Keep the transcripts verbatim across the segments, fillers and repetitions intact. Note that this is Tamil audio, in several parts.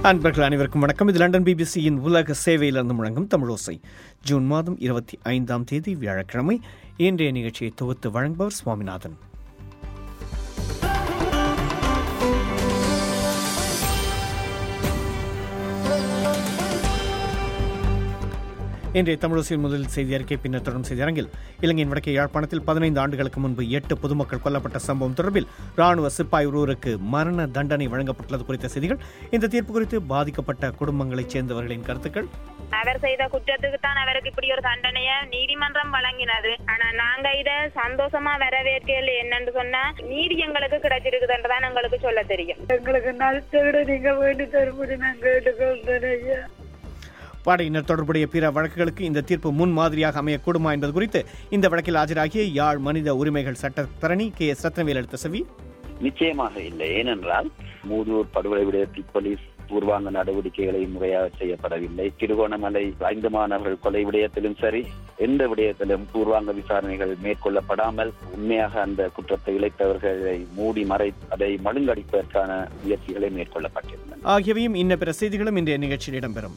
அன்பர்கள் அனைவருக்கும் வணக்கம். இது லண்டன் பிபிசியின் உலக சேவையிலிருந்து முழங்கும் தமிழோசை. ஜூன் மாதம் இருபத்தி ஐந்தாம் தேதி வியாழக்கிழமை. இன்றைய நிகழ்ச்சியை தொகுத்து வழங்குபவர் சுவாமிநாதன். இன்றைய தமிழோசையின் முதலில் செய்தி அறிக்கை, பின்னர் தொடரும் செய்தி அரங்கில் இலங்கையின் வடக்கே யாழ்ப்பாணத்தில் பதினைந்து ஆண்டுகளுக்கு முன்பு எட்டு பொதுமக்கள் கொல்லப்பட்ட சம்பவம் தொடர்பில் ராணுவ சிப்பாய் ஒருவருக்கு மரண தண்டனை வழங்கப்பட்டுள்ளது குறித்த செய்திகள். இந்த தீர்ப்பு குறித்து பாதிக்கப்பட்ட குடும்பங்களைச் சேர்ந்தவர்களின் கருத்துக்கள். அவர் செய்த குற்றத்துக்கு தான் அவருக்கு இப்படி ஒரு தண்டனையை நீதிமன்றம் வழங்கினது. ஆனா நாங்க இத சந்தோஷமா வரவேற்கல. என்னன்னு சொன்னா நீதி எங்களுக்கு கிடைச்சிருக்குதுன்றதான் எங்களுக்கு சொல்ல தெரியும். எங்களுக்கு நஷ்ட நீங்க வேண்டி தரும்படி நாங்க கேட்டுக்கொள்றேன். படையினர் தொடர்புடைய பிற வழக்குகளுக்கு இந்த தீர்ப்பு முன் மாதிரியாக அமையக்கூடுமா என்பது குறித்து இந்த வழக்கில் ஆஜராகிய யாழ் மனித உரிமைகள் சட்டத்தரணி கே எஸ் ரத்னவேல் எடுத்த செவி. நிச்சயமாக இல்லை. ஏனென்றால் மூதூர் படுகொலை விடயத்தில் போலீஸ் பூர்வாங்க நடவடிக்கைகளை முறையாக செய்யப்படவில்லை. திருகோணமலை ஐந்து மாணவர்கள் கொலை விடயத்திலும் சரி, எந்த விடயத்திலும் பூர்வாங்க விசாரணைகள் மேற்கொள்ளப்படாமல் உண்மையாக அந்த குற்றத்தை இழைத்தவர்களை மூடி மறை அதை மழுங்கடிப்பதற்கான முயற்சிகளை மேற்கொள்ளப்பட்டிருந்தன. ஆகியவையும் இன்ன பிற செய்திகளும் இன்றைய நிகழ்ச்சியில் இடம்பெறும்.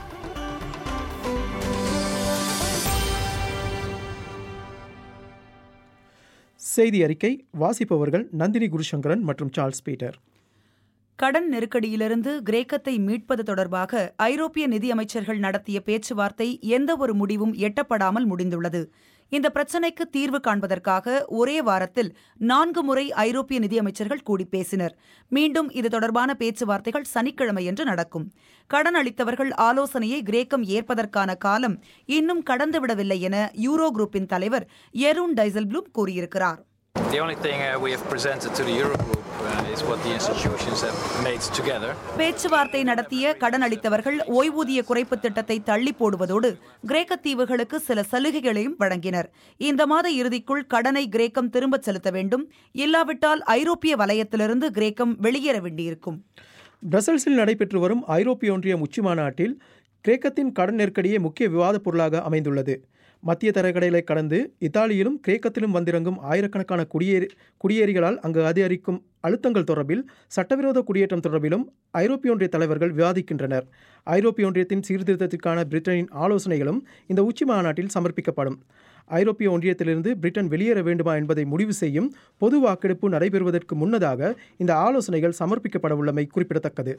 செய்தி அறிக்கை வாசிப்பவர்கள் நந்தினி குருசங்கரன் மற்றும் சார்ல்ஸ் பீட்டர். கடன் நெருக்கடியிலிருந்து கிரேக்கத்தை மீட்பது தொடர்பாக ஐரோப்பிய நிதியமைச்சர்கள் நடத்திய பேச்சுவார்த்தை எந்த ஒரு முடிவும் எட்டப்படாமல் முடிந்துள்ளது. இந்த பிரச்சினைக்கு தீர்வு காண்பதற்காக ஒரே வாரத்தில் நான்கு முறை ஐரோப்பிய நிதியமைச்சர்கள் கூடி பேசினர். மீண்டும் இது தொடர்பான பேச்சுவார்த்தைகள் சனிக்கிழமையன்று நடக்கும். கடன் அளித்தவர்கள் ஆலோசனையை கிரேக்கம் ஏற்பதற்கான காலம் இன்னும் கடந்துவிடவில்லை என யூரோ குரூப்பின் தலைவர் எரூன் டைசல்ப்ளூம் கூறியிருக்கிறார். The only thing uh, we have presented to the Eurogroup uh, is what the institutions have made together. பேச்சுவார்த்தை நடத்திய கடன் அளித்தவர்கள் ஓய்வூதிய குறைப்பு திட்டத்தை தள்ளி போடுவதோடு கிரேக்க தீவுகளுக்கு சில சலுகைகளையும் வழங்கினர். இந்த மாத இறுதிக்குள் கடனை கிரேக்கம் திரும்பச் செலுத்த வேண்டும், இல்லாவிட்டால் ஐரோப்பிய வலயத்திலிருந்து கிரேக்கம் வெளியேற வேண்டியிருக்கும். பிரசல்ஸில் நடைபெற்று வரும் ஐரோப்பிய ஒன்றியம் உச்சி மாநாட்டில் கிரேக்கத்தின் கடன் நெருக்கடியே முக்கிய விவாதப் பொருளாக அமைந்துள்ளது. மத்திய தரைக்கடலை கடந்து இத்தாலியிலும் கிரேக்கத்திலும் வந்திறங்கும் ஆயிரக்கணக்கான குடியேறி குடியேறிகளால் அங்கு அதிகரிக்கும் அழுத்தங்கள் தொடர்பில் சட்டவிரோத குடியேற்றம் தொடர்பிலும் ஐரோப்பிய ஒன்றிய தலைவர்கள் விவாதிக்கின்றனர். ஐரோப்பிய ஒன்றியத்தின் சீர்திருத்தத்திற்கான பிரிட்டனின் ஆலோசனைகளும் இந்த உச்சி மாநாட்டில் சமர்ப்பிக்கப்படும். ஐரோப்பிய ஒன்றியத்திலிருந்து பிரிட்டன் வெளியேற வேண்டுமா என்பதை முடிவு செய்யும் பொது வாக்கெடுப்பு நடைபெறுவதற்கு முன்னதாக இந்த ஆலோசனைகள் சமர்ப்பிக்கப்பட உள்ளமை குறிப்பிடத்தக்கது.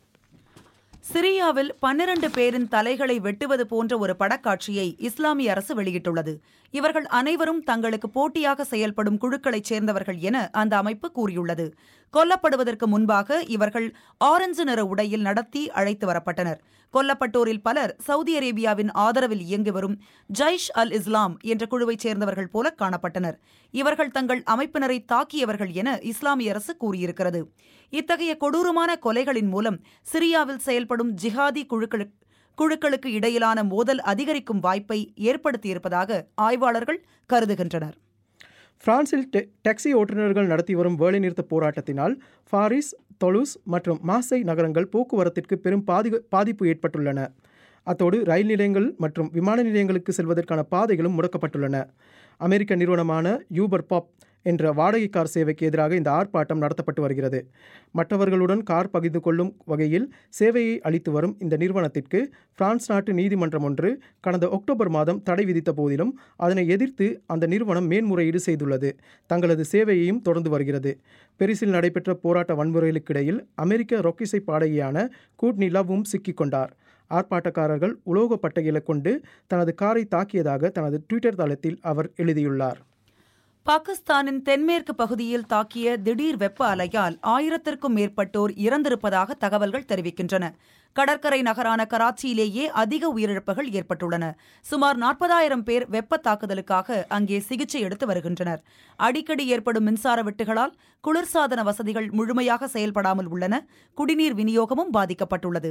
சிரியாவில் பன்னிரண்டு பேரின் தலைகளை வெட்டுவது போன்ற ஒரு படக்காட்சியை இஸ்லாமிய அரசு வெளியிட்டுள்ளது. இவர்கள் அனைவரும் தங்களுக்கு போட்டியாக செயல்படும் குழுக்களைச் சேர்ந்தவர்கள் என அந்த அமைப்பு கூறியுள்ளது. கொல்லப்படுவதற்கு முன்பாக இவர்கள் ஆரஞ்சு நிற உடையில் நடத்தி அழைத்து வரப்பட்டனர். கொல்லப்பட்டோரில் பலர் சவுதி அரேபியாவின் ஆதரவில் இயங்கி வரும் ஜைஷ் அல் இஸ்லாம் என்ற குழுவைச் சேர்ந்தவர்கள் போல காணப்பட்டனர். இவர்கள் தங்கள் அமைப்பினரை தாக்கியவர்கள் என இஸ்லாமிய அரசு கூறியிருக்கிறது. இத்தகைய கொடூரமான கொலைகளின் மூலம் சிரியாவில் செயல்படும் ஜிஹாதி குழுக்களுக்கு குழுக்களுக்கு இடையிலான மோதல் அதிகரிக்கும் வாய்ப்பை ஏற்படுத்தியிருப்பதாக ஆய்வாளர்கள் கருதுகின்றனர். பிரான்சில் டாக்ஸி ஓட்டுநர்கள் நடத்தி வரும் வேலைநிறுத்த போராட்டத்தினால் பாரிஸ், தொலூஸ் மற்றும் மார்சை நகரங்கள் போக்குவரத்திற்கு பெரும் பாதி பாதிப்பு ஏற்பட்டுள்ளன. அத்தோடு ரயில் நிலையங்கள் மற்றும் விமான நிலையங்களுக்கு செல்வதற்கான பாதைகளும் முடக்கப்பட்டுள்ளன. அமெரிக்க நிறுவனமான யூபர் பாப் என்ற வாடகை கார் சேவைக்கு எதிராக இந்த ஆர்ப்பாட்டம் நடத்தப்பட்டு வருகிறது. மற்றவர்களுடன் கார் பகிர்ந்து கொள்ளும் வகையில் சேவையை அளித்து வரும் இந்த நிறுவனத்திற்கு பிரான்ஸ் நாட்டு நீதிமன்றம் ஒன்று கடந்த அக்டோபர் மாதம் தடை விதித்த போதிலும் அதனை எதிர்த்து அந்த நிறுவனம் மேன்முறையீடு செய்துள்ளது. தங்களது சேவையையும் தொடர்ந்து வருகிறது. பெரிஸில் நடைபெற்ற போராட்ட வன்முறைகளுக்கிடையில் அமெரிக்க ரொக்கிசை பாடகியான கூட்னி லவ்வும் சிக்கிக்கொண்டார். ஆர்ப்பாட்டக்காரர்கள் உலோக பட்டைகளை கொண்டு தனது காரை தாக்கியதாக தனது ட்விட்டர் தளத்தில் அவர் எழுதியுள்ளார். பாகிஸ்தானின் தென்மேற்கு பகுதியில் தாக்கிய திடீர் வெப்ப அலையால் ஆயிரத்திற்கும் மேற்பட்டோர் இறந்திருப்பதாக தகவல்கள் தெரிவிக்கின்றன. கடற்கரை நகரான கராச்சியிலேயே அதிக உயிரிழப்புகள் ஏற்பட்டுள்ளன. சுமார் நாற்பதாயிரம் பேர் வெப்ப தாக்குதலுக்காக அங்கே சிகிச்சை எடுத்து வருகின்றனர். அடிக்கடி ஏற்படும் மின்சார வெட்டுகளால் குளிர்சாதன வசதிகள் முழுமையாக செயல்படாமல் உள்ளன. குடிநீர் விநியோகமும் பாதிக்கப்பட்டுள்ளது.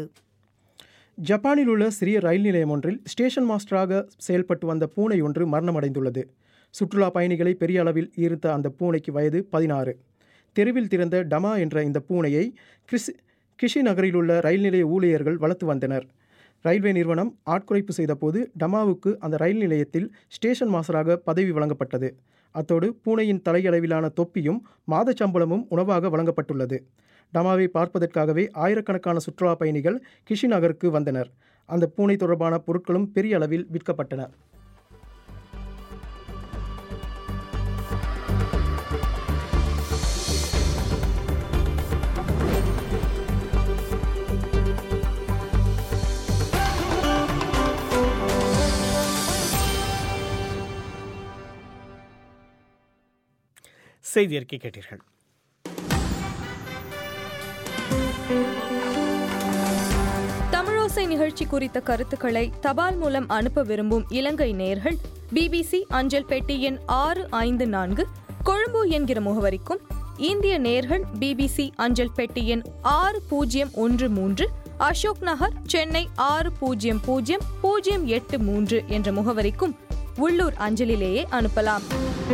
ஜப்பானில் உள்ள சிறிய ரயில் நிலையம் ஒன்றில் ஸ்டேஷன் மாஸ்டராக செயல்பட்டு வந்த பூனை ஒன்று மரணமடைந்துள்ளது. சுற்றுலா பயணிகளை பெரிய அளவில் ஈர்த்த அந்த பூனைக்கு வயது பதினாறு. தெருவில் திறந்த டமா என்ற இந்த பூனையை கிறிஸ் கிஷி நகரில் உள்ள ரயில் நிலைய ஊழியர்கள் வளர்த்து வந்தனர். ரயில்வே நிறுவனம் ஆட்குறைப்பு செய்தபோது டமாவுக்கு அந்த ரயில் நிலையத்தில் ஸ்டேஷன் மாஸ்டராக பதவி வழங்கப்பட்டது. அத்தோடு பூனையின் தலையளவிலான தொப்பியும் மாத சம்பளமும் உணவாக வழங்கப்பட்டுள்ளது. டமாவை பார்ப்பதற்காகவே ஆயிரக்கணக்கான சுற்றுலா பயணிகள் கிஷி நகருக்கு வந்தனர். அந்த பூனை தொடர்பான பொருட்களும் பெரிய அளவில் விற்கப்பட்டன. செய்தி அறிக்கை கேட்டீர்கள். தமிழோசை நிகழ்ச்சி குறித்த கருத்துக்களை தபால் மூலம் அனுப்ப விரும்பும் இலங்கை நேயர்கள் பிபிசி அஞ்சல் பெட்டி எண் ஆறு ஐந்து நான்கு கொழும்பு என்கிற முகவரிக்கும், இந்திய நேயர்கள் பிபிசி அஞ்சல் பெட்டி எண் ஆறு பூஜ்ஜியம் ஒன்று மூன்று அசோக் நகர், சென்னை ஆறு பூஜ்ஜியம் பூஜ்ஜியம் பூஜ்ஜியம் எட்டு மூன்று என்ற முகவரிக்கும் உள்ளூர் அஞ்சலிலேயே அனுப்பலாம்.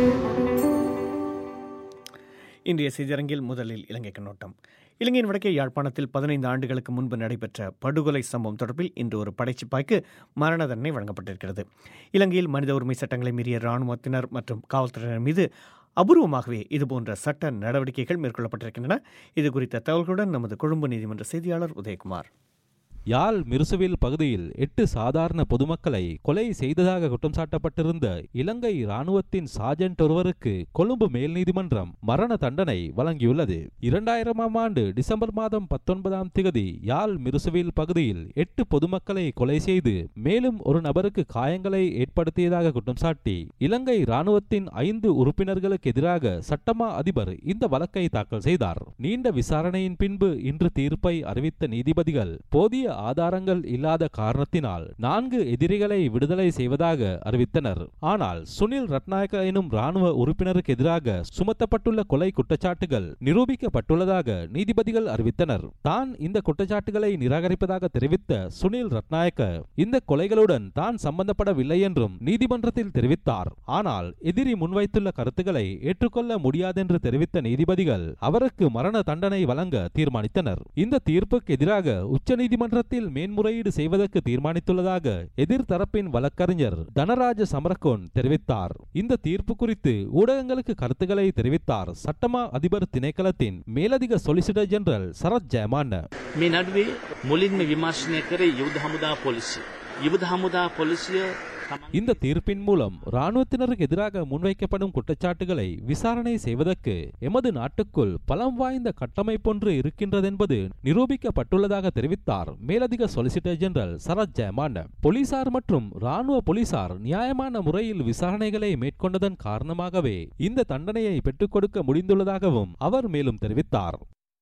இன்றைய செய்தியரங்கில் முதலில் இலங்கை கண்ணோட்டம். இலங்கையின் வடக்கே யாழ்ப்பாணத்தில் பதினைந்து ஆண்டுகளுக்கு முன்பு நடைபெற்ற படுகொலை சம்பவம் தொடர்பில் இன்று ஒரு படைச்சிப்பாய்க்கு மரண தண்டனை வழங்கப்பட்டிருக்கிறது. இலங்கையில் மனித உரிமை சட்டங்களை மீறிய இராணுவத்தினர் மற்றும் காவல்துறையினர் மீது அபூர்வமாகவே இதுபோன்ற சட்ட நடவடிக்கைகள் மேற்கொள்ளப்பட்டிருக்கின்றன. இது குறித்த தகவல்களுடன் நமது கொழும்பு நீதிமன்ற செய்தியாளர் உதயகுமார். யாழ் மிருசுவில் பகுதியில் எட்டு சாதாரண பொதுமக்களை கொலை செய்ததாக குற்றம் சாட்டப்பட்டிருந்த இலங்கை இராணுவத்தின் சார்ஜென்ட் ஒருவருக்கு கொழும்பு மேல் நீதிமன்றம் மரண தண்டனை வழங்கியுள்ளது. இரண்டாயிரமாம் ஆண்டு டிசம்பர் மாதம் பத்தொன்பதாம் திகதி யாழ் மிருசுவில் பகுதியில் எட்டு பொதுமக்களை கொலை செய்து மேலும் ஒரு நபருக்கு காயங்களை ஏற்படுத்தியதாக குற்றம் சாட்டி இலங்கை இராணுவத்தின் ஐந்து உறுப்பினர்களுக்கு எதிராக சட்டமா அதிபர் இந்த வழக்கை தாக்கல் செய்தார். நீண்ட விசாரணையின் பின்பு இன்று தீர்ப்பை அறிவித்த நீதிபதிகள் போதிய ஆதாரங்கள் இல்லாத காரணத்தினால் நான்கு எதிரிகளை விடுதலை செய்வதாக அறிவித்தனர். ஆனால் சுனில் ரட்நாயக்க எனும் ராணுவ உறுப்பினருக்கு எதிராக சுமத்தப்பட்டுள்ள கொலை குற்றச்சாட்டுகள் நிரூபிக்கப்பட்டுள்ளதாக நீதிபதிகள் அறிவித்தனர். தான் இந்த குற்றச்சாட்டுகளை நிராகரிப்பதாக தெரிவித்த சுனில் ரட்நாயக்க இந்த கொலைகளுடன் தான் சம்பந்தப்படவில்லை என்றும் நீதிமன்றத்தில் தெரிவித்தார். ஆனால் எதிரி முன்வைத்துள்ள கருத்துக்களை ஏற்றுக்கொள்ள முடியாதென்று தெரிவித்த நீதிபதிகள் அவருக்கு மரண தண்டனை வழங்க தீர்மானித்தனர். இந்த தீர்ப்புக்கு எதிராக உச்சநீதிமன்ற மேன்முறையீடு செய்வதற்கு தீர்மானித்துள்ளதாக எதிர்த்தரப்பின் வழக்கறிஞர் தனராஜ சமரகோன் தெரிவித்தார். இந்த தீர்ப்பு குறித்து ஊடகங்களுக்கு கருத்துக்களை தெரிவித்தார் சட்டமா அதிபர் திணைக்களத்தின் மேலதிக சொலிசிட்டர் ஜெனரல் சரத் ஜெயமான். මේ නඩුවේ මුලින්ම විමර්ශනය කරේ යුද හමුදා පොලිසිය. යුද හමුදா පොලිසිය இந்த தீர்ப்பின் மூலம் இராணுவத்தினருக்கு எதிராக முன்வைக்கப்படும் குற்றச்சாட்டுகளை விசாரணை செய்வதற்கு எமது நாட்டுக்குள் பலம் வாய்ந்த கட்டமைப்பொன்று இருக்கின்றதென்பது நிரூபிக்கப்பட்டுள்ளதாக தெரிவித்தார் மேலதிக சொலிசிட்டர் ஜெனரல் சரத் ஜெயமான். போலீசார் மற்றும் இராணுவ போலீசார் நியாயமான முறையில் விசாரணைகளை மேற்கொண்டதன் காரணமாகவே இந்த தண்டனையை பெற்றுக் கொடுக்க முடிந்துள்ளதாகவும் அவர் மேலும் தெரிவித்தார்.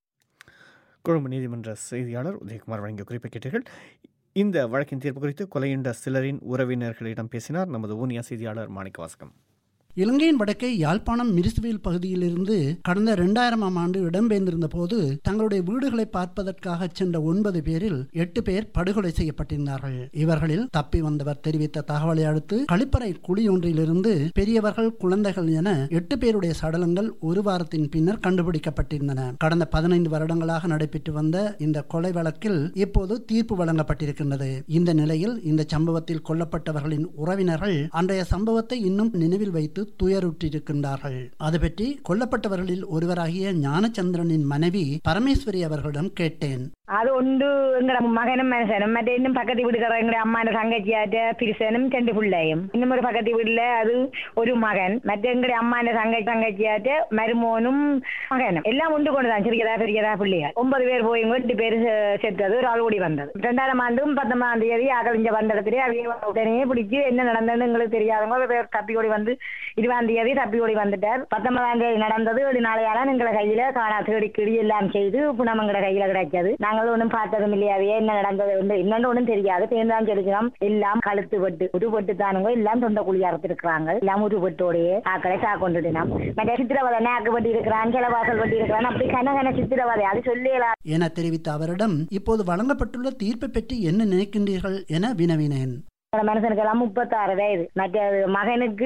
கொழும்பு நீதிமன்ற செய்தியாளர் உதயகுமார் வழங்கிய குறிப்பை கேட்டீர்கள். இந்த வழக்கின் தீர்ப்பு குறித்து கொலையுண்ட சிலரின் உறவினர்களிடம் பேசினார் நமது ஊனியா செய்தியாளர் மாணிக்கவாசகம். இலங்கையின் வடக்கே யாழ்ப்பாணம் மிருசுவில் பகுதியிலிருந்து கடந்த இரண்டாயிரமாம் ஆண்டு இடம்பெயர்ந்திருந்த போது தங்களுடைய வீடுகளை பார்ப்பதற்காக சென்ற ஒன்பது பேரில் எட்டு பேர் படுகொலை செய்யப்பட்டிருந்தார்கள். இவர்களில் தப்பி வந்தவர் தெரிவித்த தகவலை அடுத்து கழிப்பறை குழியொன்றிலிருந்து பெரியவர்கள், குழந்தைகள் என எட்டு பேருடைய சடலங்கள் ஒரு வாரத்தின் பின்னர் கண்டுபிடிக்கப்பட்டிருந்தன. கடந்த பதினைந்து வருடங்களாக நடைபெற்று வந்த இந்த கொலை வழக்கில் இப்போது தீர்ப்பு வழங்கப்பட்டிருக்கின்றது. இந்த நிலையில் இந்த சம்பவத்தில் கொல்லப்பட்டவர்களின் உறவினர்கள் அன்றைய சம்பவத்தை இன்னும் நினைவில் வைத்து துயருற்றிருக்கின்றார்கள். அது பற்றி கொல்லப்பட்டவர்களில் ஒருவராகிய ஞானச்சந்திரனின் மனைவி பரமேஸ்வரி அவர்களிடம் கேட்டேன். அது ஒன்று எங்கட மகனும் மனுஷனும் மற்ற இன்னும் பக்கத்து வீடுகிற எங்க அம்மா தங்கச்சியாட்ட பிரிசனும் ரெண்டு பிள்ளையும், இன்னும் ஒரு பக்கத்து வீட்டுல அது ஒரு மகன், மற்ற எங்கட அம்மா தங்கச்சி தங்கச்சியாட்ட மருமோனும் மகனும் எல்லாம் ஒன்று கொண்டுதான் சிறியதா பெரியதா பிள்ளைகள் ஒன்பது பேர் போய் எட்டு பேர் செத்தது, ஒரு ஆள் ஓடி வந்தது. ரெண்டாயிரம் ஆண்டும் பத்தொன்பதாம் தேதி ஆகலிஞ்ச வந்தடத்திலே அவங்க உடனே பிடிச்சி என்ன நடந்ததுன்னு எங்களுக்கு தெரியாதவங்க தப்பி ஓடி வந்து இருபதாம் தேதி தப்பி ஓடி வந்துட்டார். பத்தொன்பதாம் தேதி நடந்தது. ஒரு நாளையால எங்களை கையில காணா தேடி கிடி எல்லாம் செய்து புனம் எங்கட கையில கிடைச்சது. நாங்கள் ஒன்றும் பார்த்ததும் இல்லையாவே என்ன நடந்தது இன்னொன்று ஒன்றும் தெரியாது. தேர்ந்தான் சொல்லிக்கிறோம் எல்லாம் கழுத்து வெட்டு ஒரு வெட்டு தானுங்க எல்லாம் தொண்ட குழி அறுத்திருக்கிறாங்க. எல்லாம் ஒரு வெட்டோடையே ஆக்களை சா கொண்டுட்டினோம். மற்ற சித்திரவதை நாக்கு வெட்டி இருக்கிறான், கிளவாசல் வெட்டி இருக்கிறான், அப்படி கனகன சித்திரவதை அது சொல்லலாம் என தெரிவித்த அவரிடம் இப்போது வழங்கப்பட்டுள்ள தீர்ப்பை பற்றி என்ன நினைக்கின்றீர்கள் என வினவினேன். மனுஷனுக்கு எல்லாம் முப்பத்தாறு வயது, மற்ற மகனுக்கு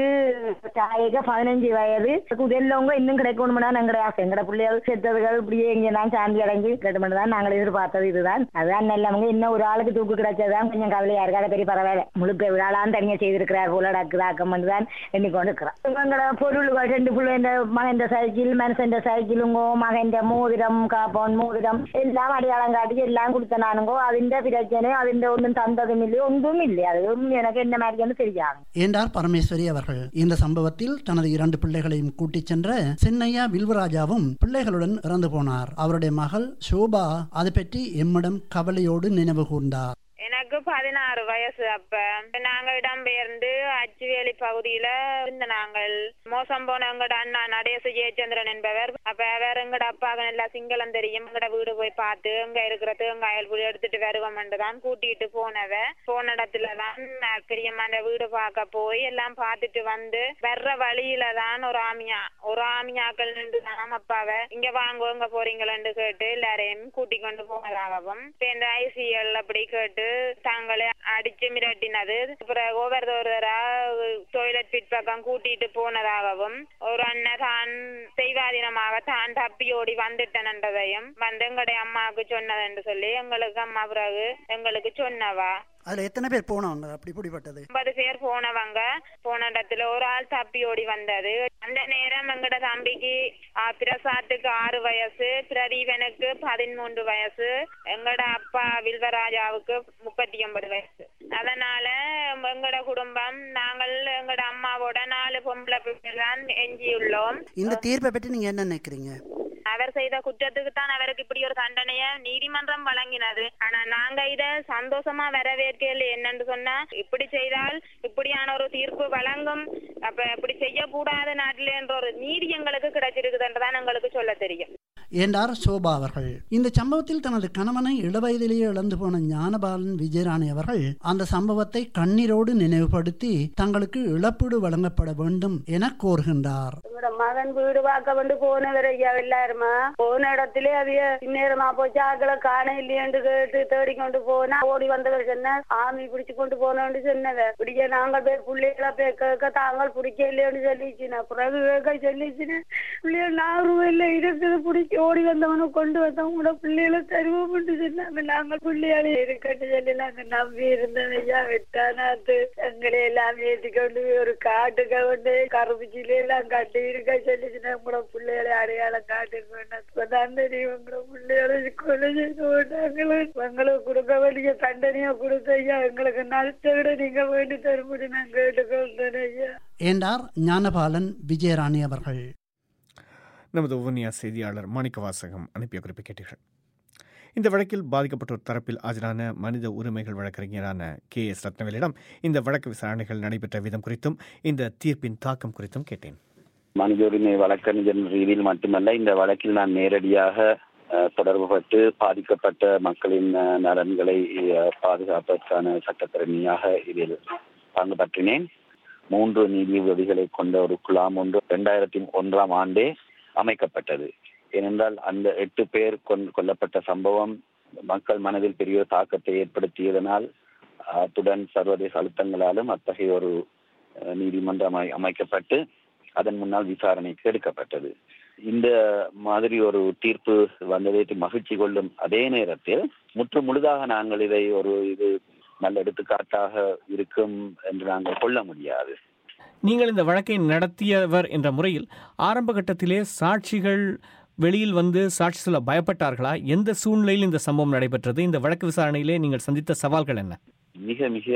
தாயக பதினஞ்சு வயது. இதெல்லவங்க இன்னும் கிடைக்கணும்னா எங்கட ஆசை. எங்கட பிள்ளைகள் செத்ததுகள் இப்படியே இங்கதான் சாந்தி அடைஞ்சு கிடைக்கணும் தான் நாங்கள் எதிர்பார்த்தது. இதுதான் அதுதான் நல்லவங்க. இன்னும் ஒரு ஆளுக்கு தூக்கு கிடைச்சதுதான் கொஞ்சம் கவலையா இருக்கு. அதை பெரிய பரவாயில்ல, முழுக்க விழாலாம் தனியா செய்திருக்கிறார் போல டாக்குதாக்கம் தான் எண்ணிக்கொண்டு இருக்கிறான். எங்களோட பொருள்கள் ரெண்டு பிள்ளை மகன் சைக்கிள், மனுஷன் சைக்கிளுங்கோ, மகன் மோதிரம், காப்போன் மோதிரம் எல்லாம் அடையாளம் காட்டி எல்லாம் கொடுத்த நானுங்கோ. அதிண்ட பிரச்சனை அதிண்ட ஒன்றும் தந்ததும் இல்லை, ஒன்றும் இல்லை. அது எனக்கு என்ன மாதிரி தெரியாது என்றார் பரமேஸ்வரி அவர்கள். இந்த சம்பவத்தில் தனது இரண்டு பிள்ளைகளையும் கூட்டிச் சென்ற சின்னையா வில்வராஜாவும் பிள்ளைகளுடன் இறந்து போனார். அவருடைய மகள் சோபா அது பற்றி எம்மிடம் கவலையோடு நினைவு கூர்ந்தார். எனக்கு பதினாறு வயசு. அப்ப நாங்க இடம்பெயர்ந்து அச்சுவேலி பகுதியில இருந்த நாங்கள் மோசம் போன எங்கட அண்ணா நடேச ஜெயச்சந்திரன் என்பவர். அப்ப அவர் எங்கட அப்பாவுக்கு நல்லா சிங்களம் தெரியும். எங்கட வீடு போய் பார்த்து எங்க இருக்கிற தேங்காயல் புளி எடுத்துட்டு வருவோம் என்றுதான் கூட்டிட்டு போனவ. போன இடத்துலதான் பெரியம்மாண்ட வீடு பார்க்க போய் எல்லாம் பார்த்துட்டு வந்து வர்ற வழியில தான் ஒரு ஆமியா ஒரு ஆமியாக்கள் நின்று தான் அப்பாவை இங்க வாங்க எங்க போறீங்களன்னு கேட்டு எல்லாரையும் கூட்டி கொண்டு போனதாகவும் இந்த ஐசிஎல் அப்படி கேட்டு தாங்களே அடிச்சு மிரட்டினது. அப்புறம் ஒவ்வொருத்தரா டொய்லெட் பிட் பக்கம் கூட்டிட்டு போனதாகவும் ஒரு அண்ணன் தான் செய்வாதீனமாக தான் தப்பியோடி வந்துட்டனன்றதையும் வந்து எங்களுடைய அம்மாவுக்கு சொன்னது என்று சொல்லி எங்களுக்கு அம்மா பிறகு எங்களுக்கு சொன்னவா. அதுல எத்தனை பேர் போனவங்க? அப்படி பிடிப்பட்டது ஐம்பது பேர் போனவங்க. போன இடத்துல ஒரு ஆள் தப்பி ஓடி வந்தது. அந்த நேரம் எங்கட தம்பிக்கு பிரசாத்துக்கு ஆறு வயசு, பிரதீபனுக்கு பதிமூன்று வயசு, எங்கட அப்பா வில்வராஜாவுக்கு முப்பத்தி ஒன்பது வயசு. அதனால எங்கட குடும்பம் நாங்கள் எங்கட அம்மாவோட நாலு பொம்பளை பிள்ளைகள் தான் எஞ்சியுள்ளோம். இந்த தீர்ப்பை பற்றி நீங்க என்ன நினைக்கிறீங்க? அவர் செய்த குற்றத்துக்கு தான் அவருக்கு இப்படி ஒரு தண்டனைய நீதிமன்றம் வழங்கினது. ஆனா நாங்க இத சந்தோஷமா வரவேற்கல. என்னன்னு சொன்னா இப்படி செய்தால் இப்படியான ஒரு தீர்ப்பு வழங்கும், அப்ப இப்படி செய்யக்கூடாத நாட்டில என்ற ஒரு நீதி எங்களுக்கு கிடைச்சிருக்குதுன்றதான் எங்களுக்கு சொல்ல தெரியும் என்றார் சோபா அவர்கள். இந்த சம்பவத்தில் தனது கணவனை இளவயதிலேயே இழந்து போன ஞானபாலன் விஜயராணி அவர்கள் அந்த சம்பவத்தை கண்ணீரோடு நினைவுபடுத்தி தங்களுக்கு இழப்பீடு வழங்கப்பட வேண்டும் என கோருகின்றார். மகன் வீடு பார்க்க வந்து போனவர் எல்லாருமா போன இடத்திலே அவைய இந்நேரமா போச்சு ஆக்களை காண இல்லையென்று கேட்டு தேடிக்கொண்டு போனா ஓடி வந்தவர் சொன்ன ஆமி பிடிச்சு கொண்டு போனோன்னு சொன்னவர். பிடிக்க நாங்கள் போய் பிள்ளைகளை போய் கேட்க தாங்கள் பிடிக்க இல்லையோன்னு சொல்லிச்சுனா பிறகு கேட்க சொல்லிச்சுன்னா பிள்ளைகள் நாகரூபம் இல்லை இருக்குது பிடிக்க ஓடி வந்தவனை கொண்டு வந்தவங்களோட பிள்ளைகளை தருவோம் சொன்னாங்க. நாங்கள் பிள்ளையாளி இருக்கட்டு சொல்லி நாங்க நம்பி இருந்தவையா வெட்டானாத்து எங்களை எல்லாம் ஏற்றிக்கொண்டு ஒரு காட்டுக்க கொண்டு கருப்புச்சில எல்லாம் கட்டி இருக்க சொல்லிச்சுன்னா உங்களோட பிள்ளைகளை அடையாளம் காட்டிருக்கோம் தெரியும். பிள்ளைகளை கொலை செய்து எங்களுக்கு கொடுக்க வேண்டிய தண்டனையா கொடுத்தையா எங்களுக்கு நஷ்ட விட நீங்க வேண்டி தரும்படி நான் கேட்டுக்கொண்டேன் ஐயா என்றார் ஞானபாலன் விஜயராணி அவர்கள். நமது உவனியா செய்தியாளர் மாணிக்க வாசகம் அனுப்பிய குறிப்பை கேட்டீர்கள். இந்த வழக்கில் பாதிக்கப்பட்டோர் தரப்பில் ஆஜரான மனித உரிமைகள் வழக்கறிஞரான கே எஸ் ரத்னவேலிடம் இந்த வழக்கு விசாரணைகள் நடைபெற்ற விதம் குறித்தும் இந்த தீர்ப்பின் தாக்கம் குறித்தும் கேட்டேன். மனித உரிமை வழக்கறிஞர் ரீதியில் மட்டுமல்ல, இந்த வழக்கில் நான் நேரடியாக தொடர்புபட்டு பாதிக்கப்பட்ட மக்களின் நலன்களை பாதுகாப்பதற்கான சட்டத்திறனியாக இதில் பங்கு பற்றினேன். மூன்று நீதிபதிகளை கொண்ட ஒரு குழாம் ஒன்று இரண்டாயிரத்தி ஒன்றாம் ஆண்டே அமைக்கப்பட்டது. ஏனென்றால் அந்த எட்டு பேர் கொல்லப்பட்ட சம்பவம் மக்கள் மனதில் பெரிய தாக்கத்தை ஏற்படுத்தியதனால் அத்துடன் சர்வதேச அழுத்தங்களாலும் அத்தகைய ஒரு நீதிமன்றம் அமைக்கப்பட்டு அதன் முன்னால் விசாரணைக்கு எடுக்கப்பட்டது. இந்த மாதிரி ஒரு தீர்ப்பு வந்ததை மகிழ்ச்சி கொள்ளும் அதே நேரத்தில் முற்று முழுதாக நாங்கள் இதை ஒரு இது நல்ல எடுத்துக்காட்டாக இருக்கும் என்று நாங்கள் கொள்ள முடியாது. நீங்கள் இந்த வழக்கை நடத்தியவர் என்ற முறையில் ஆரம்ப கட்டத்திலே சாட்சிகள் வெளியில் வந்து சாட்சி சொல்ல பயப்பட்டார்களா? எந்த சூழ்நிலையில் இந்த சம்பவம் நடைபெற்றது? இந்த வழக்கு விசாரணையிலே நீங்கள் சந்தித்த சவால்கள் என்ன? மிக மிக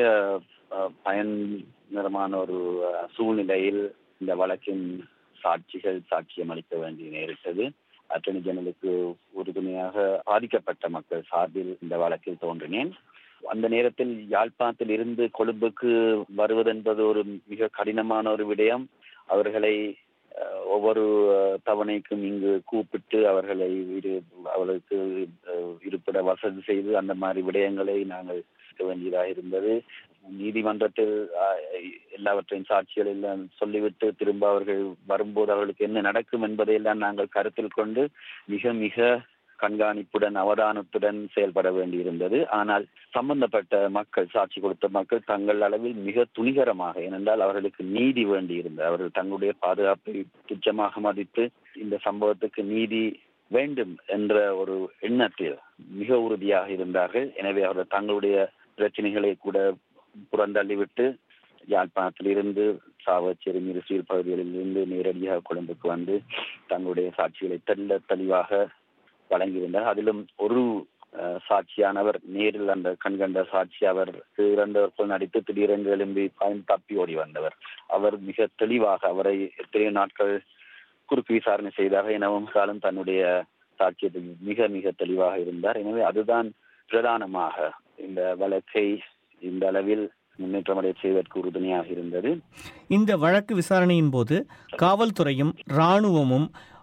பயங்கரமான ஒரு சூழ்நிலையில் இந்த வழக்கின் சாட்சிகள் சாட்சியம் அளிக்க வேண்டி நேரிட்டது. அட்டர்னி ஜெனரலுக்கு உறுதுணையாக பாதிக்கப்பட்ட மக்கள் சார்பில் இந்த வழக்கில் தோன்றினேன். அந்த நேரத்தில் யாழ்ப்பாணத்தில் இருந்து கொழும்புக்கு வருவதென்பது ஒரு மிக கடினமான ஒரு விடயம். அவர்களை ஒவ்வொரு தவணைக்கும் இங்கு கூப்பிட்டு அவர்களை அவர்களுக்கு இருப்பிட வசதி செய்து அந்த மாதிரி விடயங்களை நாங்கள் வேண்டியதாக இருந்தது. நீதிமன்றத்தில் எல்லாவற்றையும் சாட்சிகள் எல்லாம் சொல்லிவிட்டு திரும்ப அவர்கள் வரும்போது அவர்களுக்கு என்ன நடக்கும் என்பதையெல்லாம் நாங்கள் கருத்தில் கொண்டு மிக மிக கண்காணிப்புடன் அவதானத்துடன் செயல்பட வேண்டியிருந்தது. ஆனால் சம்பந்தப்பட்ட மக்கள், சாட்சி கொடுத்த மக்கள் தங்கள் அளவில் மிக துணிகரமாக, ஏனென்றால் அவர்களுக்கு நீதி வேண்டியிருந்தது. அவர்கள் தங்களுடைய பாதுகாப்பை துச்சமாக மதித்து இந்த சம்பவத்துக்கு நீதி வேண்டும் என்ற ஒரு எண்ணத்தில் மிக உறுதியாக இருந்தார்கள். எனவே அவர்கள் தங்களுடைய பிரச்சனைகளை கூட புறந்தள்ளிவிட்டு யாழ்ப்பாணத்திலிருந்து சாவச்சேரி மிருசியல் பகுதிகளில் இருந்து நேரடியாக கொழும்புக்கு வந்து தங்களுடைய சாட்சிகளை தெல்ல தெளிவாக வழங்கியிருந்தார். அதிலும் ஒரு சாட்சியானவர், நேரில் அந்த கண்கண்ட சாட்சி, அவர் இறந்தவர்கள் நடித்து திடீரென்று எழும்பி பாய்ந்து தப்பி ஓடி வந்தவர். அவர் மிக தெளிவாக அவரை எத்தனை நாட்கள் குறுக்கு விசாரணை செய்தாக எனவும் காலம் தன்னுடைய சாட்சியத்தை மிக மிக தெளிவாக இருந்தார். எனவே அதுதான் பிரதானமாக இந்த வழக்கை இந்த அளவில் முன்னேற்றமடைய செய்வதற்கு உறுதுணையாக இருந்தது. இந்த வழக்கு விசாரணையின் போது காவல்துறையும் இராணுவமும்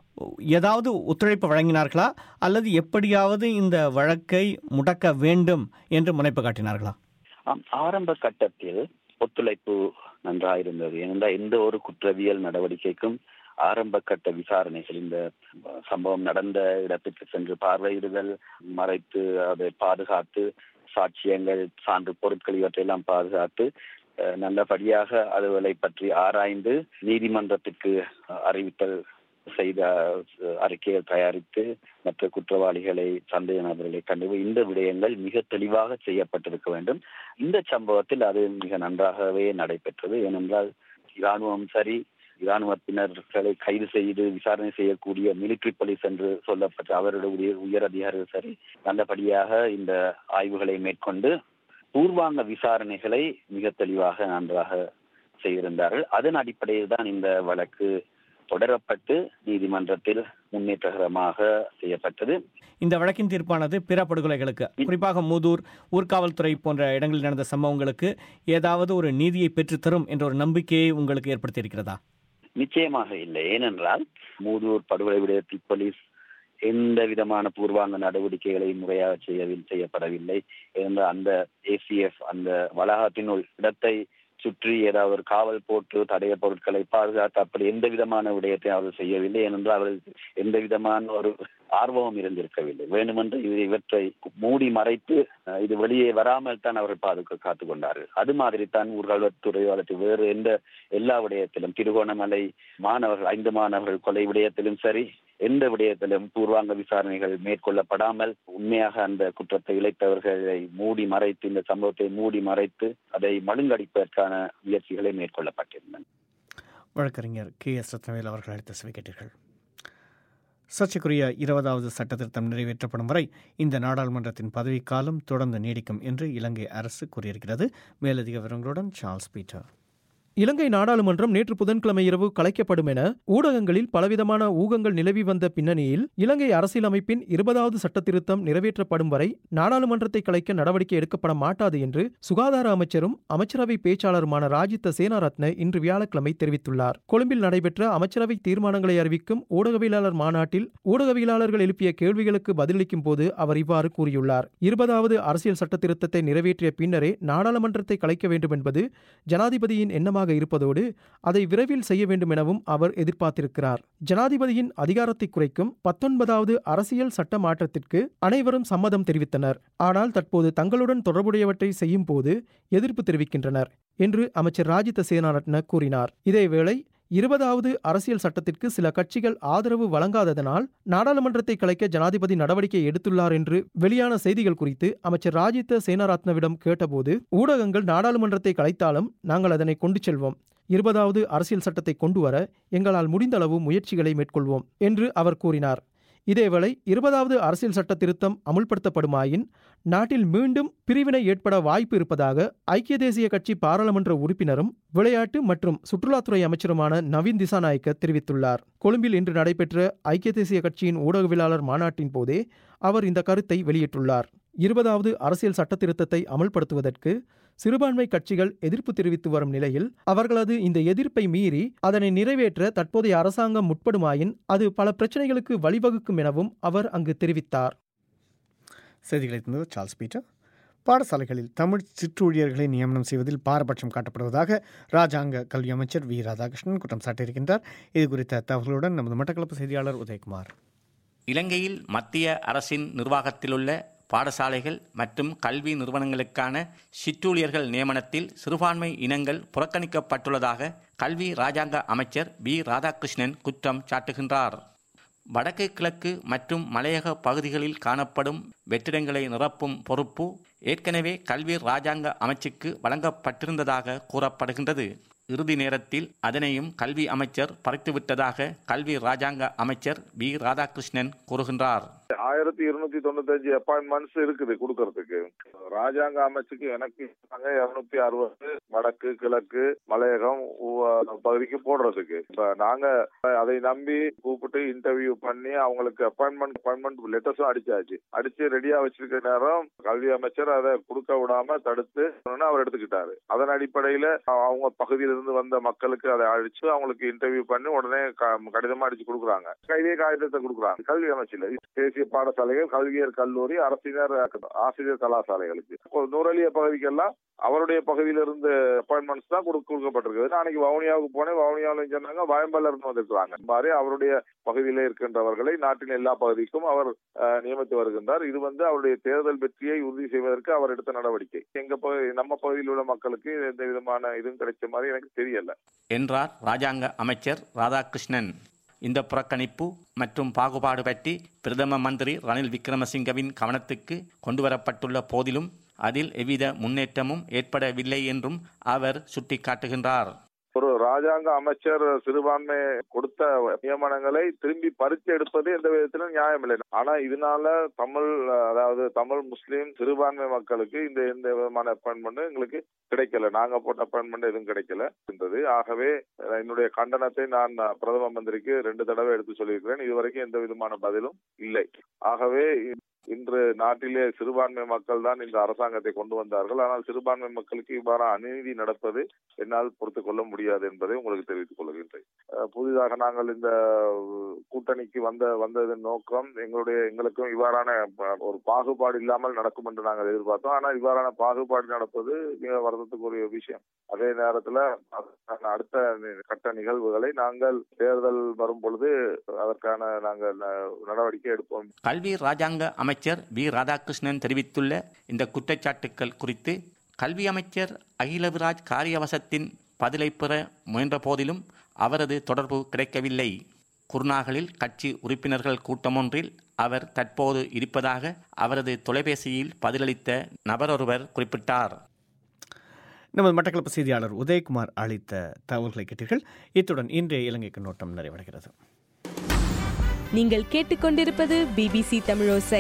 ஏதாவது ஒத்துழைப்பு வழங்கினார்களா அல்லது எப்படியாவது இந்த வழக்கை முடக்க வேண்டும் என்று முனைப்பு காட்டினார்களா? ஆரம்ப கட்டத்தில் ஒத்துழைப்பு நன்றாக இருந்தது. ஏனென்றால் எந்த ஒரு குற்றவியல் நடவடிக்கைக்கும் ஆரம்ப கட்ட விசாரணைகள், இந்த சம்பவம் நடந்த இடத்திற்கு சென்று பார்வையிடுதல், மறைத்து அதை பாதுகாத்து, சாட்சியங்கள், சான்று பொருட்கள் இவற்றையெல்லாம் பாதுகாத்து நல்லபடியாக அதுகளை பற்றி ஆராய்ந்து நீதிமன்றத்திற்கு அறிவித்தல் செய்த அறிக்கைகள் தயாரித்து மற்ற குற்றவாளிகளை, சந்தேக நபர்களை கண்டு இந்த விடயங்கள் மிக தெளிவாக செய்யப்பட்டிருக்க வேண்டும். இந்த சம்பவத்தில் அது மிக நன்றாகவே நடைபெற்றது. ஏனென்றால் இராணுவம் சரி, இராணுவத்தினர்களை கைது செய்து விசாரணை செய்யக்கூடிய மிலிட்டரி போலீஸ் என்று சொல்லப்பட்ட அவருடைய உயர் அதிகாரிகள் சரி நல்லபடியாக இந்த ஆய்வுகளை மேற்கொண்டு பூர்வாங்க விசாரணைகளை மிக தெளிவாக நன்றாக செய்திருந்தார்கள். அதன் அடிப்படையில் தான் இந்த வழக்கு தொடரப்பட்டு நீதிமன்றத்தில் முன்னேற்றகரமாக செய்யப்பட்டது. இந்த வழக்கின் தீர்ப்பானது பிற படுகொலைகளுக்கு, குறிப்பாக மூதூர், ஊர்காவல்துறை போன்ற இடங்களில் நடந்த சம்பவங்களுக்கு ஏதாவது ஒரு நீதியை பெற்றுத்தரும் என்ற ஒரு நம்பிக்கையை உங்களுக்கு ஏற்படுத்தி இருக்கிறதா? நிச்சயமாக இல்லை. ஏனென்றால் மூதூர் படுகொலை விடயத்தில் போலீஸ் எந்த விதமான பூர்வாங்க நடவடிக்கைகளை முறையாக செய்யவில்லை செய்யப்படவில்லை ஏனென்றால் அந்த ஏசிஎஃப் அந்த வளாகத்தினுள் இடத்தை சுற்றி ஏதாவது ஒரு காவல் போட்டு தடைய பொருட்களை பாதுகாத்து அப்படி எந்த விதமான விடயத்தை அவர்கள் செய்யவில்லை. ஏனென்றால் அவர்கள் எந்த விதமான ஒரு ஆர்வமும் இருந்திருக்கவில்லை. வேண்டுமென்று இவற்றை மூடி மறைத்து இது வெளியே வராமல் தான் அவர்கள் பாதுகா காத்துக் கொண்டார்கள். அது மாதிரி தான் ஊர்காவல்துறை அல்லது வேறு எந்த எல்லா விடயத்திலும், திருகோணமலை மாணவர்கள் ஐந்து மாணவர்கள் கொலை விடயத்திலும் சரி, எந்த விடயத்திலும் பூர்வாங்க விசாரணைகள் மேற்கொள்ளப்படாமல் உண்மையாக அந்த குற்றத்தை இழைத்தவர்களை மூடி மறைத்து, இந்த சம்பவத்தை மூடி மறைத்து அதை மழுங்கடிப்பதற்கான முயற்சிகளை மேற்கொள்ளப்பட்டிருந்தன. வழக்கறிஞர் கே எஸ் ரத்னவேல் அவர்கள் அளித்த செவி கேட்டீர்கள். சர்ச்சைக்குரிய இருபதாவது சட்டத்திருத்தம் நிறைவேற்றப்படும் வரை இந்த நாடாளுமன்றத்தின் பதவிக்காலம் தொடர்ந்து நீடிக்கும் என்று இலங்கை அரசு கூறியிருக்கிறது. மேலதிக விவரங்களுடன் சார்ல்ஸ் பீட்டர். இலங்கை நாடாளுமன்றம் நேற்று புதன்கிழமை இரவு கலைக்கப்படும் என ஊடகங்களில் பலவிதமான ஊகங்கள் நிலவி வந்த பின்னணியில் இலங்கை அரசியலமைப்பின் இருபதாவது சட்டத்திருத்தம் நிறைவேற்றப்படும் வரை நாடாளுமன்றத்தை கலைக்க நடவடிக்கை எடுக்கப்பட மாட்டாது என்று சுகாதார அமைச்சரும் அமைச்சரவை பேச்சாளருமான ராஜித்த சேனாரத்ன இன்று வியாழக்கிழமை தெரிவித்துள்ளார். கொழும்பில் நடைபெற்ற அமைச்சரவை தீர்மானங்களை அறிவிக்கும் ஊடகவியலாளர் மாநாட்டில் ஊடகவியலாளர்கள் எழுப்பிய கேள்விகளுக்கு பதிலளிக்கும் போது அவர் இவ்வாறு கூறியுள்ளார். இருபதாவது அரசியல் சட்டத்திருத்தத்தை நிறைவேற்றிய பின்னரே நாடாளுமன்றத்தை கலைக்க வேண்டும் என்பது ஜனாதிபதியின் எண்ணமாக இருப்பதோடு அதை விரைவில் செய்ய வேண்டும் எனவும் அவர் எதிர்பார்த்திருக்கிறார். ஜனாதிபதியின் அதிகாரத்தை குறைக்கும் பத்தொன்பதாவது அரசியல் சட்ட மாற்றத்திற்கு அனைவரும் சம்மதம் தெரிவித்தனர். ஆனால் தற்போது தங்களுடன் தொடர்புடையவற்றை செய்யும் போது எதிர்ப்பு தெரிவிக்கின்றனர் என்று அமைச்சர் ராஜித்த சேனாரத்ன கூறினார். இதேவேளை இருபதாவது அரசியல் சட்டத்திற்கு சில கட்சிகள் ஆதரவு வழங்காததனால் நாடாளுமன்றத்தை கலைக்க ஜனாதிபதி நடவடிக்கை எடுத்துள்ளார் என்று வெளியான செய்திகள் குறித்து அமைச்சர் ராஜித்த சேனாரத்னவிடம் கேட்டபோது, ஊடகங்கள் நாடாளுமன்றத்தை கலைத்தாலும் நாங்கள் அதனை கொண்டு செல்வோம். இருபதாவது அரசியல் சட்டத்தை கொண்டுவர எங்களால் முடிந்தளவு முயற்சிகளை மேற்கொள்வோம் என்று அவர் கூறினார். இதேவேளை இருபதாவது அரசியல் சட்ட திருத்தம் அமுல்படுத்தப்படுமாயின் நாட்டில் மீண்டும் பிரிவினை ஏற்பட வாய்ப்பு இருப்பதாக ஐக்கிய தேசிய கட்சி பாராளுமன்ற உறுப்பினரும் விளையாட்டு மற்றும் சுற்றுலாத்துறை அமைச்சருமான நவீன் திசாநாயக்க தெரிவித்துள்ளார். கொழும்பில் இன்று நடைபெற்ற ஐக்கிய தேசிய கட்சியின் ஊடகவியலாளர் மாநாட்டின் போதே அவர் இந்த கருத்தை வெளியிட்டுள்ளார். இருபதாவது அரசியல் சட்ட திருத்தத்தை அமல்படுத்துவதற்கு சிறுபான்மை கட்சிகள் எதிர்ப்பு தெரிவித்து வரும் நிலையில் அவர்களது இந்த எதிர்ப்பை மீறி அதனை நிறைவேற்ற தற்போதைய அரசாங்கம் முற்படுமாயின் அது பல பிரச்சனைகளுக்கு வழிவகுக்கும் எனவும் அவர் அங்கு தெரிவித்தார். செய்திகளை தந்தவர் சார்ல்ஸ் பீட்டர். பாடசாலைகளில் தமிழ் சிற்றூழியர்களை நியமனம் செய்வதில் பாரபட்சம் காட்டப்படுவதாக ராஜாங்க கல்வி அமைச்சர் வி ராதாகிருஷ்ணன் குற்றம் சாட்டியிருக்கின்றார். இது குறித்த தகவல்களுடன் நமது மட்டக்களப்பு செய்தியாளர் உதயகுமார். இலங்கையில் மத்திய அரசின் நிர்வாகத்திலுள்ள பாடசாலைகள் மற்றும் கல்வி நிறுவனங்களுக்கான சிற்றூழியர்கள் நியமனத்தில் சிறுபான்மை இனங்கள் புறக்கணிக்கப்பட்டுள்ளதாக கல்வி இராஜாங்க அமைச்சர் பி ராதாகிருஷ்ணன் குற்றம் சாட்டுகின்றார். வடக்கு கிழக்கு மற்றும் மலையக பகுதிகளில் காணப்படும் வெற்றிடங்களை நிரப்பும் பொறுப்பு ஏற்கனவே கல்வி இராஜாங்க அமைச்சுக்கு வழங்கப்பட்டிருந்ததாக கூறப்படுகின்றது. இறுதி நேரத்தில் அதனையும் கல்வி அமைச்சர் பறித்துவிட்டதாக கல்வி இராஜாங்க அமைச்சர் பி ராதாகிருஷ்ணன் கூறுகின்றார். ஆயிரத்தி இருநூத்தி தொண்ணூத்தி அஞ்சு அப்பாயின்மெண்ட்ஸ் இருக்குது கொடுக்கறதுக்கு. ராஜாங்க அமைச்சுக்கு எனக்கு இருநூத்தி அறுபது வடக்கு கிழக்கு மலையகம் பகுதிக்கு போடுறதுக்கு. இப்ப நாங்க அதை நம்பி கூப்பிட்டு இன்டர்வியூ பண்ணி அவங்களுக்கு அப்பாயின்மெண்ட் அப்பாயின்மெண்ட் லெட்டர்ஸும் அடிச்சாச்சு. அடிச்சு ரெடியா வச்சிருக்க நேரம் கல்வி அமைச்சர் அதை கொடுக்க விடாம தடுத்து அவர் எடுத்துக்கிட்டாரு. அதன் அடிப்படையில அவங்க பகுதியிலிருந்து வந்த மக்களுக்கு அதை அழிச்சு அவங்களுக்கு இன்டர்வியூ பண்ணி உடனே கடிதமா அடிச்சு கொடுக்குறாங்க. கையிலே காகிதத்தை கொடுக்குறாங்க. கல்வி அமைச்சில் தேசிய பாடசாலைகள், கல்வியர் கல்லூரி, அரசினர் ஆசிரியர் கலாசாலைகளுக்கு நூறலிய பகுதிக்கெல்லாம் அவருடைய பகுதியிலிருந்து அப்பாயின்மெண்ட்ஸ் தான் கொடுக்கப்பட்டிருக்குது. நான் அன்னைக்கு வவுனியாவுக்கு போனேன். வவுனியாவில் சொன்னாங்க வயம்பல்ல இருந்து வந்திருக்கிறாங்க. மாதிரி அவருடைய பகுதியிலே இருக்கின்றவர்களை நாட்டின் எல்லா பகுதிக்கும் அவர் நியமித்து வருகின்றார். இது வந்து அவருடைய தேர்தல் வெற்றியை உறுதி செய்வதற்கு அவர் எடுத்த நடவடிக்கை. எங்க பகுதி நம்ம பகுதியில் உள்ள மக்களுக்கு எந்த விதமான இதுவும் கிடைச்ச மாதிரி எனக்கு தெரியல என்றார் ராஜாங்க அமைச்சர் ராதாகிருஷ்ணன். இந்த புறக்கணிப்பு மற்றும் பாகுபாடு பற்றி பிரதம மந்திரி ரணில் விக்ரமசிங்கவின் கவனத்துக்கு கொண்டுவரப்பட்டுள்ள போதிலும் அதில் எவ்வித முன்னேற்றமும் ஏற்படவில்லை என்றும் அவர் சுட்டிக்காட்டுகின்றார். ஒரு ராஜாங்க அமைச்சர் சிறுபான்மை கொடுத்த நியமனங்களை திரும்பி பறித்து எடுப்பது எந்த விதத்திலும் நியாயம் இல்லை. ஆனா இதனால தமிழ் அதாவது தமிழ் முஸ்லீம் சிறுபான்மை மக்களுக்கு இந்த எந்த விதமான அப்பாயின்மெண்ட் எங்களுக்கு கிடைக்கல. நாங்க போட்ட அப்பாயின்மெண்ட் எதுவும் கிடைக்கல இருந்தது. ஆகவே என்னுடைய கண்டனத்தை நான் பிரதம மந்திரிக்கு ரெண்டு தடவை எடுத்து சொல்லியிருக்கிறேன். இதுவரைக்கும் எந்த விதமான பதிலும் இல்லை. ஆகவே இன்று நாட்டிலே சிறுபான்மை மக்கள் தான் இந்த அரசாங்கத்தை கொண்டு வந்தார்கள். ஆனால் சிறுபான்மை மக்களுக்கு இவ்வாறு அநீதி நடப்பது என்னால் பொறுத்துக் கொள்ள முடியாது என்பதை உங்களுக்கு தெரிவித்துக் கொள்கின்றேன். புதிதாக நாங்கள் இந்த கூட்டணிக்கு வந்த வந்ததன் நோக்கம் எங்களுடைய எங்களுக்கும் இவ்வாறான ஒரு பாகுபாடு இல்லாமல் நடக்கும் என்று நாங்கள் எதிர்பார்த்தோம். ஆனால் இவ்வாறான பாகுபாடு நடப்பது மிக வருத்தத்துக்குரிய விஷயம். அதே நேரத்தில் அடுத்த கட்ட நிகழ்வுகளை நாங்கள் தேர்தல் வரும் பொழுது அதற்கான நாங்கள் நடவடிக்கை எடுப்போம். கல்வி ராஜாங்க அமைச்சர் வி ராதாகிருஷ்ணன் தெரிவித்துள்ள இந்த குற்றச்சாட்டுக்கள் குறித்து கல்வி அமைச்சர் அகிலவிராஜ் காரியவசத்தின் பதிலை பெற முயன்ற போதிலும் அவரது தொடர்பு கிடைக்கவில்லை. குருநாகலில் கட்சி உறுப்பினர்கள் கூட்டமொன்றில் அவர் தற்போது இருப்பதாக அவரது தொலைபேசியில் பதிலளித்த நபரொருவர் குறிப்பிட்டார். நமது மட்டக்களப்பு செய்தியாளர் உதயகுமார் அளித்த தகவல்களை கேட்டீர்கள். இத்துடன் இன்றைய இலங்கை கண்ணோட்டம் நிறைவடைகிறது. நீங்கள் கேட்டுக்கொண்டிருப்பது பிபிசி தமிழோசை.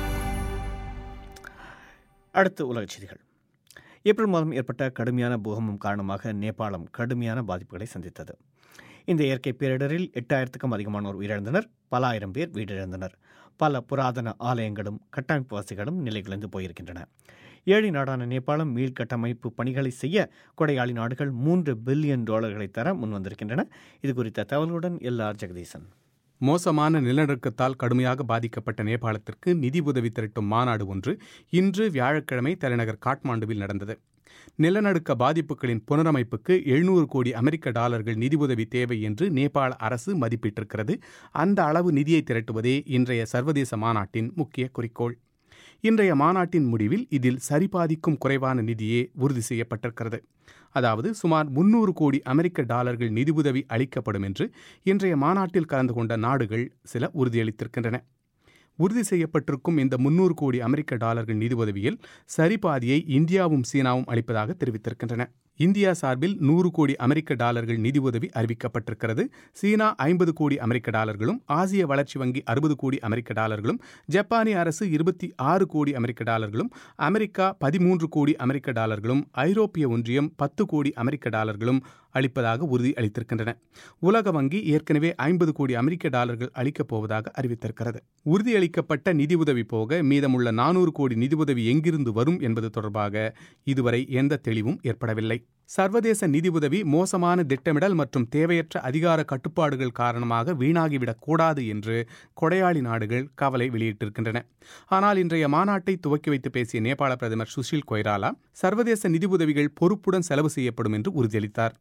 அடுத்து உலகச் செய்திகள். ஏப்ரல் மாதம் ஏற்பட்ட கடுமையான பூகம்பம் காரணமாக நேபாளம் கடுமையான பாதிப்புகளை சந்தித்தது. இந்த இயற்கை பேரிடரில் எட்டாயிரத்துக்கும் அதிகமானோர் உயிரிழந்தனர். பல ஆயிரம் பேர் வீடிழந்தனர். பல புராதன ஆலயங்களும் கட்டமைப்பு வசதிகளும் நிலைகுலைந்து போயிருக்கின்றன. ஏழை நாடான நேபாளம் மீள்கட்டமைப்பு பணிகளை செய்ய கொடையாளி நாடுகள் மூன்று பில்லியன் டாலர்களை தர முன்வந்திருக்கின்றன. இது குறித்த தகவலுடன் எல் ஆர் ஜெகதீசன். மோசமான நிலநடுக்கத்தால் கடுமையாக பாதிக்கப்பட்ட நேபாளத்திற்கு நிதி உதவி திரட்டும் மாநாடு ஒன்று இன்று வியாழக்கிழமை தலைநகர் காட்மாண்டுவில் நடந்தது. நிலநடுக்க பாதிப்புகளின் புனரமைப்புக்கு எழுநூறு கோடி அமெரிக்க டாலர்கள் நிதி உதவி தேவை என்று நேபாள அரசு மதிப்பிட்டிருக்கிறது. அந்த அளவு நிதியை திரட்டுவதே இன்றைய சர்வதேச மாநாட்டின் முக்கிய குறிக்கோள். இன்றைய மாநாட்டின் முடிவில் இதில் சரிபாதிக்கும் குறைவான நிதியே உறுதி செய்யப்பட்டிருக்கிறது. அதாவது சுமார் முன்னூறு கோடி அமெரிக்க டாலர்கள் நிதி உதவி அளிக்கப்படும் என்று இன்றைய மாநாட்டில் கலந்து கொண்ட நாடுகள் சில உறுதியளித்திருக்கின்றன. உறுதி செய்யப்பட்டிருக்கும் இந்த முன்னூறு கோடி அமெரிக்க டாலர்கள் நிதி உதவியில் சரிபாதியை இந்தியாவும் சீனாவும் அளிப்பதாக தெரிவித்திருக்கின்றன. இந்தியா சார்பில் நூறு கோடி அமெரிக்க டாலர்கள் நிதி உதவி அறிவிக்கப்பட்டிருக்கிறது. சீனா ஐம்பது கோடி அமெரிக்க டாலர்களும், ஆசிய வளர்ச்சி வங்கி அறுபது கோடி அமெரிக்க டாலர்களும், ஜப்பானிய அரசு இருபத்தி ஆறு கோடி அமெரிக்க டாலர்களும், அமெரிக்கா பதிமூன்று கோடி அமெரிக்க டாலர்களும், ஐரோப்பிய ஒன்றியம் பத்து கோடி அமெரிக்க டாலர்களும் அளிப்பதாக உறுதி அளித்திருக்கின்றன. உலக வங்கி ஏற்கனவே ஐம்பது கோடி அமெரிக்க டாலர்கள் அளிக்கப் போவதாக அறிவித்திருக்கிறது. உறுதியளிக்கப்பட்ட நிதியுதவி போக மீதமுள்ள நானூறு கோடி நிதியுதவி எங்கிருந்து வரும் என்பது தொடர்பாக இதுவரை எந்த தெளிவும் ஏற்படவில்லை. சர்வதேச நிதியுதவி மோசமான திட்டமிடல் மற்றும் தேவையற்ற அதிகார கட்டுப்பாடுகள் காரணமாக வீணாகிவிடக் கூடாது என்று கொடையாளி நாடுகள் கவலை வெளியிட்டிருக்கின்றன. ஆனால் இன்றைய மாநாட்டை துவக்கி வைத்து பேசிய நேபாள பிரதமர் சுஷில் கொய்ராலா சர்வதேச நிதியுதவிகள் பொறுப்புடன் செலவு செய்யப்படும் என்று உறுதியளித்தார்.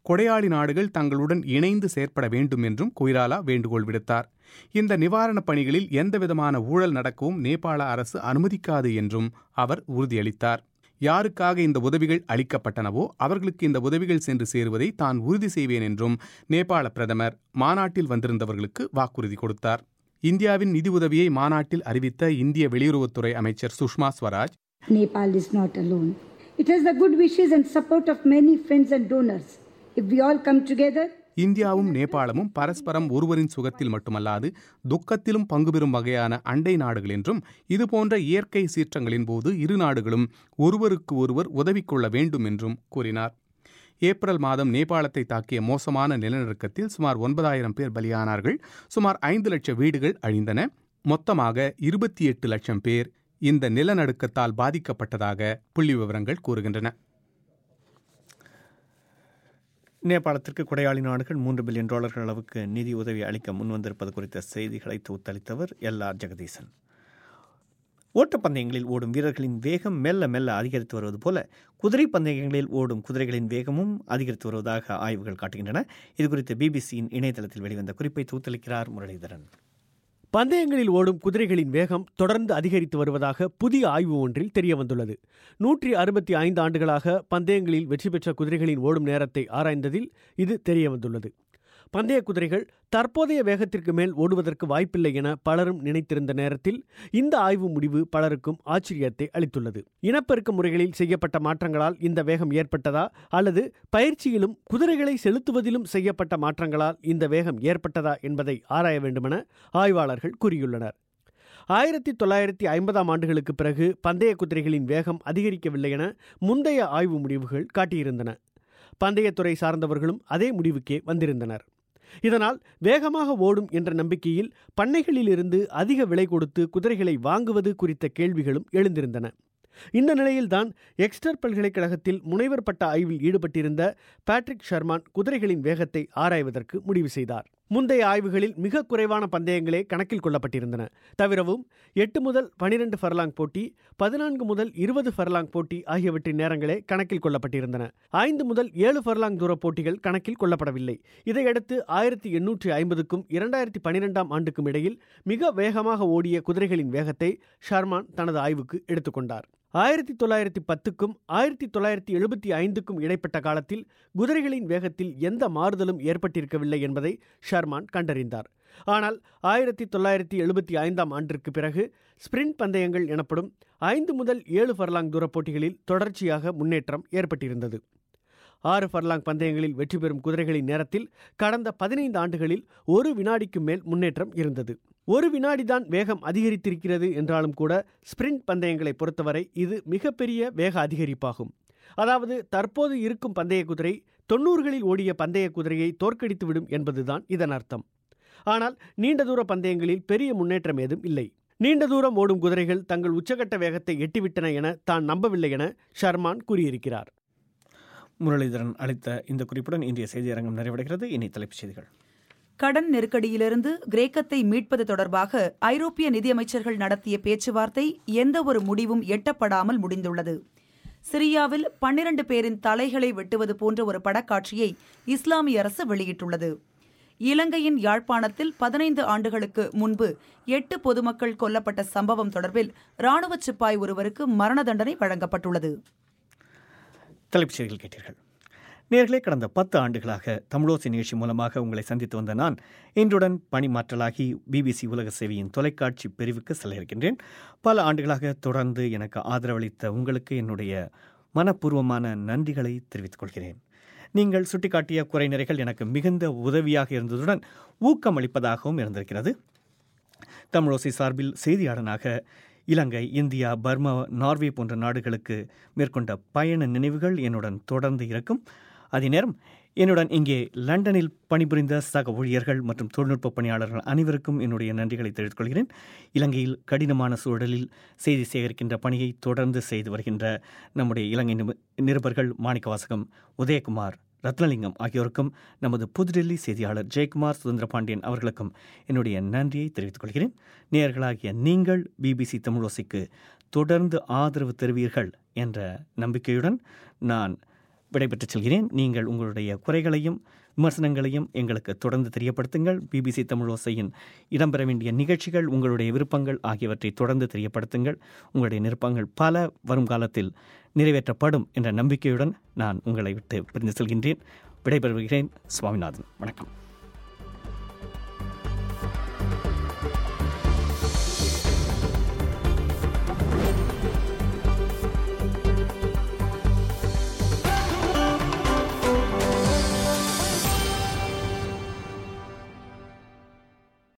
கொடையாளி நாடுகள் தங்களுடன் இணைந்து செயற்பட வேண்டும் என்றும் கொய்ராலா வேண்டுகோள் விடுத்தார். இந்த நிவாரணப் பணிகளில் எந்தவிதமான ஊழல் நடக்கவும் நேபாள அரசு அனுமதிக்காது என்றும் அவர் உறுதியளித்தார். யாருக்காக இந்த உதவிகள் அளிக்கப்பட்டனவோ அவர்களுக்கு இந்த உதவிகள் சென்று சேருவதை தான் உறுதி செய்வேன் என்றும் நேபாள பிரதமர் மாநாட்டில் வந்திருந்தவர்களுக்கு வாக்குறுதி கொடுத்தார். இந்தியாவின் நிதி உதவியை மாநாட்டில் அறிவித்த இந்திய வெளியுறவுத்துறை அமைச்சர் Sushma Swaraj, Nepal is not alone. It has the good wishes and support of many friends and donors. If we all come together, இந்தியாவும் நேபாளமும் பரஸ்பரம் ஒருவரின் சுகத்தில் மட்டுமல்லாது துக்கத்திலும் பங்கு பெறும் வகையான அண்டை நாடுகள் என்றும் இதுபோன்ற இயற்கை சீற்றங்களின் போது இரு நாடுகளும் ஒருவருக்கு ஒருவர் உதவி கொள்ள வேண்டும் என்றும் கூறினார். ஏப்ரல் மாதம் நேபாளத்தை தாக்கிய மோசமான நிலநடுக்கத்தில் சுமார் ஒன்பதாயிரம் பேர் பலியானார்கள். சுமார் ஐந்து லட்சம் வீடுகள் அழிந்தன. மொத்தமாக இருபத்தி எட்டு லட்சம் பேர் இந்த நிலநடுக்கத்தால் பாதிக்கப்பட்டதாக புள்ளி விவரங்கள் கூறுகின்றன. நேபாளத்திற்கு கொடையாளி நாடுகள் மூன்று பில்லியன் டாலர்கள் அளவுக்கு நிதி உதவி அளிக்க முன்வந்திருப்பது குறித்த செய்திகளை தொகுத்தளித்தவர் எல் ஆர் ஜெகதீசன். ஓட்டப்பந்தயங்களில் ஓடும் வீரர்களின் வேகம் மெல்ல மெல்ல அதிகரித்து வருவது போல குதிரை பந்தயங்களில் ஓடும் குதிரைகளின் வேகமும் அதிகரித்து வருவதாக ஆய்வுகள் காட்டுகின்றன. இதுகுறித்து பிபிசியின் இணையதளத்தில் வெளிவந்த குறிப்பை தொகுத்தளிக்கிறார் முரளிதரன். பந்தயங்களில் ஓடும் குதிரைகளின் வேகம் தொடர்ந்து அதிகரித்து வருவதாக புதிய ஆய்வு ஒன்றில் தெரியவந்துள்ளது. நூற்றி அறுபத்தி ஐந்து ஆண்டுகளாக பந்தயங்களில் வெற்றி பெற்ற குதிரைகளின் ஓடும் நேரத்தை ஆராய்ந்ததில் இது தெரியவந்துள்ளது. பந்தய குதிரைகள் தற்போதைய வேகத்திற்கு மேல் ஓடுவதற்கு வாய்ப்பில்லை என பலரும் நினைத்திருந்த நேரத்தில் இந்த ஆய்வு முடிவு பலருக்கும் ஆச்சரியத்தை அளித்துள்ளது. இனப்பெருக்க முறைகளில் செய்யப்பட்ட மாற்றங்களால் இந்த வேகம் ஏற்பட்டதா அல்லது பயிற்சியிலும் குதிரைகளை செலுத்துவதிலும் செய்யப்பட்ட மாற்றங்களால் இந்த வேகம் ஏற்பட்டதா என்பதை ஆராய வேண்டுமென ஆய்வாளர்கள் கூறியுள்ளனர். ஆயிரத்தி தொள்ளாயிரத்தி ஐம்பதாம் ஆண்டுகளுக்கு பிறகு பந்தய குதிரைகளின் வேகம் அதிகரிக்கவில்லை என முந்தைய ஆய்வு முடிவுகள் காட்டியிருந்தன. பந்தயத்துறை சார்ந்தவர்களும் அதே முடிவுக்கே வந்திருந்தனர். இதனால் வேகமாக ஓடும் என்ற நம்பிக்கையில் பண்ணைகளிலிருந்து அதிக விலை கொடுத்து குதிரைகளை வாங்குவது குறித்த கேள்விகளும் எழுந்திருந்தன. இந்த நிலையில்தான் எக்ஸ்டர் பல்கலைக்கழகத்தில் முனைவர் பட்ட ஆய்வில் ஈடுபட்டிருந்த பேட்ரிக் ஷர்மான் குதிரைகளின் வேகத்தை ஆராய்வதற்கு முடிவு செய்தார். முந்தைய ஆய்வுகளில் மிக குறைவான பந்தயங்களே கணக்கில் கொள்ளப்பட்டிருந்தன. தவிரவும் எட்டு முதல் பனிரெண்டு ஃபர்லாங் போட்டி, பதினான்கு முதல் இருபது ஃபர்லாங் போட்டி ஆகியவற்றின் நேரங்களே கணக்கில் கொள்ளப்பட்டிருந்தன. ஐந்து முதல் ஏழு ஃபர்லாங் தூர போட்டிகள் கணக்கில் கொள்ளப்படவில்லை. இதையடுத்து ஆயிரத்தி எண்ணூற்றி ஐம்பதுக்கும் இரண்டாயிரத்தி பனிரெண்டாம் ஆண்டுக்கும் இடையில் மிக வேகமாக ஓடிய குதிரைகளின் வேகத்தை ஷர்மான் தனது ஆய்வுக்கு எடுத்துக்கொண்டார். ஆயிரத்தி தொள்ளாயிரத்தி பத்துக்கும் ஆயிரத்தி தொள்ளாயிரத்தி எழுபத்தி ஐந்துக்கும் இடைப்பட்ட காலத்தில் குதிரைகளின் வேகத்தில் எந்த மாறுதலும் ஏற்பட்டிருக்கவில்லை என்பதை ஷர்மான் கண்டறிந்தார். ஆனால் ஆயிரத்தி தொள்ளாயிரத்தி எழுபத்தி ஐந்தாம் ஆண்டிற்கு பிறகு ஸ்பிரிண்ட் பந்தயங்கள் எனப்படும் ஐந்து முதல் ஏழு ஃபர்லாங் தூர போட்டிகளில் தொடர்ச்சியாக முன்னேற்றம் ஏற்பட்டிருந்தது. ஆறு ஃபர்லாங் பந்தயங்களில் வெற்றி பெறும் குதிரைகளின் நேரத்தில் கடந்த பதினைந்து ஆண்டுகளில் ஒரு வினாடிக்கு மேல் முன்னேற்றம் இருந்தது. ஒரு வினாடிதான் வேகம் அதிகரித்திருக்கிறது என்றாலும் கூட ஸ்பிரிண்ட் பந்தயங்களை பொறுத்தவரை இது மிகப்பெரிய வேக அதிகரிப்பாகும். அதாவது தற்போது இருக்கும் பந்தய குதிரை தொன்னூறுகளில் ஓடிய பந்தய குதிரையை தோற்கடித்துவிடும் என்பதுதான் இதன் அர்த்தம். ஆனால் நீண்ட தூர பந்தயங்களில் பெரிய முன்னேற்றம் ஏதும் இல்லை. நீண்ட தூரம் ஓடும் குதிரைகள் தங்கள் உச்சகட்ட வேகத்தை எட்டிவிட்டன என தான் நம்பவில்லை என ஷர்மான் கூறியிருக்கிறார். முரளிதரன் அளித்த இந்த குறிப்புடன் இன்றைய செய்தியரங்கம் நிறைவடைகிறது. இனி தலைப்புச் செய்திகள். கடன் நெருக்கடியிலிருந்து கிரேக்கத்தை மீட்பது தொடர்பாக ஐரோப்பிய நிதியமைச்சர்கள் நடத்திய பேச்சுவார்த்தை எந்தவொரு முடிவும் எட்டப்படாமல் முடிந்துள்ளது. சிரியாவில் பன்னிரண்டு பேரின் தலைகளை வெட்டுவது போன்ற ஒரு படக்காட்சியை இஸ்லாமிய அரசு வெளியிட்டுள்ளது. இலங்கையின் யாழ்ப்பாணத்தில் பதினைந்து ஆண்டுகளுக்கு முன்பு எட்டு பொதுமக்கள் கொல்லப்பட்ட சம்பவம் தொடர்பில் ராணுவ சிப்பாய் ஒருவருக்கு மரண தண்டனை வழங்கப்பட்டுள்ளது. தலைப்புச் செய்திகள் கேட்டீர்கள். நேர்களே, கடந்த பத்து ஆண்டுகளாக தமிழோசை நிகழ்ச்சி மூலமாக உங்களை சந்தித்து வந்த நான் இன்றுடன் பணிமாற்றலாகி பிபிசி உலக சேவையின் தொலைக்காட்சி பிரிவுக்கு செல்ல இருக்கின்றேன். பல ஆண்டுகளாக தொடர்ந்து எனக்கு ஆதரவளித்த உங்களுக்கு என்னுடைய மனப்பூர்வமான நன்றிகளை தெரிவித்துக் கொள்கிறேன். நீங்கள் சுட்டிக்காட்டிய குறைநிறைகள் எனக்கு மிகுந்த உதவியாக இருந்ததுடன் ஊக்கமளிப்பதாகவும் இருந்திருக்கிறது. தமிழோசை சார்பில் செய்தியாளனாக இலங்கை, இந்தியா, பர்மா, நார்வே போன்ற நாடுகளுக்கு மேற்கொண்ட பயண நினைவுகள் என்னுடன் தொடர்ந்து இருக்கும். அதே நேரம் என்னுடன் இங்கே லண்டனில் பணிபுரிந்த சக ஊழியர்கள் மற்றும் தொழில்நுட்ப பணியாளர்கள் அனைவருக்கும் என்னுடைய நன்றிகளை தெரிவித்துக் கொள்கிறேன். இலங்கையில் கடினமான சூழலில் செய்தி சேகரிக்கின்ற பணியை தொடர்ந்து செய்து வருகின்ற நம்முடைய இலங்கை நிருபர்கள் மாணிக்கவாசகம், உதயகுமார், ரத்னலிங்கம் ஆகியோருக்கும், நமது புதுடெல்லி செய்தியாளர் ஜெயக்குமார் சுதந்திர பாண்டியன் அவர்களுக்கும் என்னுடைய நன்றியை தெரிவித்துக் கொள்கிறேன். நேயர்களாகிய நீங்கள் பிபிசி தமிழோசைக்கு தொடர்ந்து ஆதரவு தருவீர்கள் என்ற நம்பிக்கையுடன் நான் விடைபெற்றுச் செல்கிறேன். நீங்கள் உங்களுடைய குறைகளையும் விமர்சனங்களையும் எங்களுக்கு தொடர்ந்து தெரியப்படுத்துங்கள். பிபிசி தமிழோசையின் இடம்பெற வேண்டிய நிகழ்ச்சிகள், உங்களுடைய விருப்பங்கள் ஆகியவற்றை தொடர்ந்து தெரியப்படுத்துங்கள். உங்களுடைய விருப்பங்கள் பல வரும் காலத்தில் நிறைவேற்றப்படும் என்ற நம்பிக்கையுடன் நான் உங்களை விட்டு பிரிந்து செல்கின்றேன். விடைபெறுகிறேன். சுவாமிநாதன். வணக்கம்.